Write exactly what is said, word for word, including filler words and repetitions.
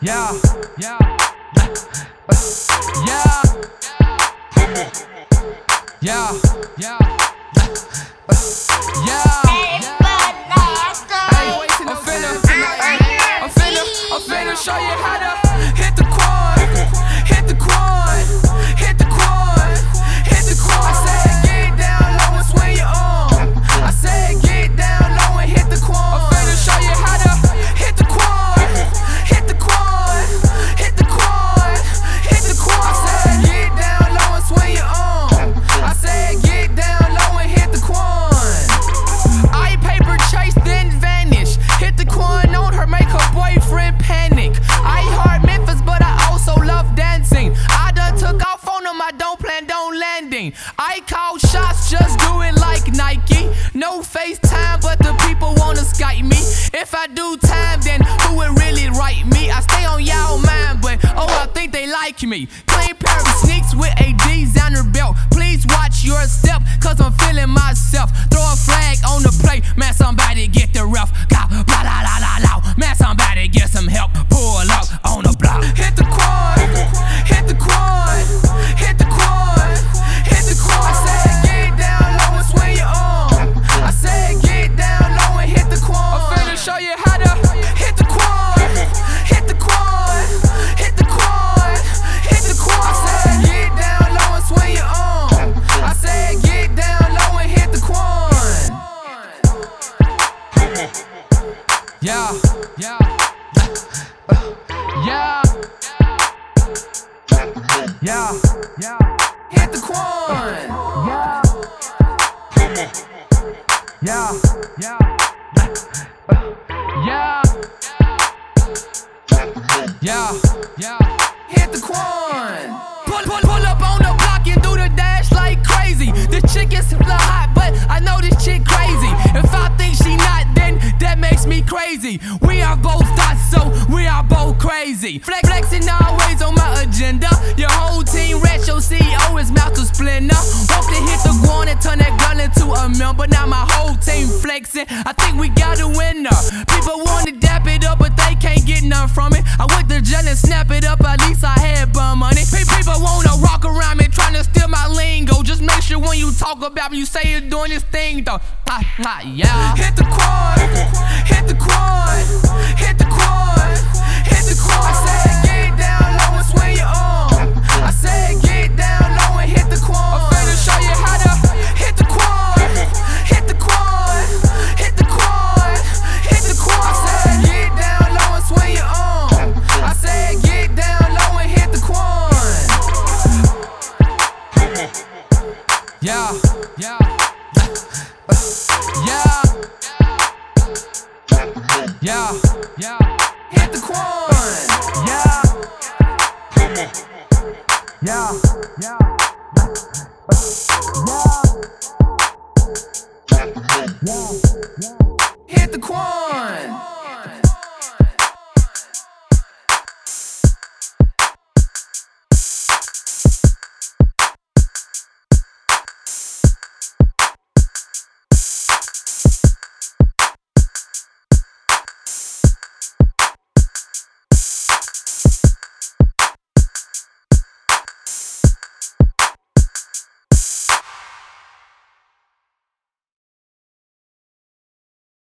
Yeah, yeah, yeah, yeah, yeah, yeah. Hey, I'm finna, I'm finna, I'm finna show you how to hit the quad, hit the quad, hit the quad, hit the quad. I said get down low and swing your arm. I said get down low and hit the quad. I'm finna show you how to hit the quad, hit the quad, hit the quad, hit the quad. I said get down low and swing your arm. I said get down low and hit the quad. I paper chase then vanish. Hit the quad on her, make her boyfriend panic. I heart Memphis, but I also love dancing. I done took off on them, I don't plan on landing. I call shots, just do it like Nike. No FaceTime, but the people wanna Skype me. If I do time, then who would really write me? I stay on y'all mind, but oh, I think they like me. Clean pair of sneaks with a designer belt. Please watch your step, cause I'm feeling myself. Throw a flag on the plate, man, somebody get the ref. Blah, blah, blah, blah, blah. Man, somebody get some help. Pull up on the block. Hit the quad, hit the quad, hit the quad, hit the quad. I said get down low and swing your arm. I said get down low and hit the quad. I'm finna show you how to hit the quad, hit the quad, hit the quad, hit the quad. I said get down low and swing your arm. I said get down low and hit the quad. Yeah, yeah, yeah, yeah, yeah. Hit the quad. Yeah, yeah, yeah, yeah, yeah, yeah. Hit the quad. Pull, pull, pull up on the block and do the dash like crazy. This chick is hella hot, but I know this chick crazy. If I think she not, then that makes me crazy. We are both thoughts, so we are both crazy. Flex, flexing always on my agenda. Your whole team rats, your C E O is Master Splinter. Hope to hit the guan and turn that girl into a member. Now my whole team flexing. I think we got a winner. People wanna dap it up, but they can't get none from it. I went to jail and snap it up, at least I had bum money. People wanna rock around me, trying to steal my lingo. Just make sure when you talk about me, you say you're doing this thing though. Ah, ah, yeah. Hit the quad, hit the quad, hit the quad, hit the quad. I said get down low and swing your arm. I said get down low and hit the quad. I'm finna show you how to hit the quad, hit the quad, hit the quad, hit the quad. I said get down low and swing your arm. I said get down low and hit the quad. Yeah, yeah, yeah, yeah, yeah. Hit the quad. Yeah, yeah, yeah, yeah, yeah. Hit the quad.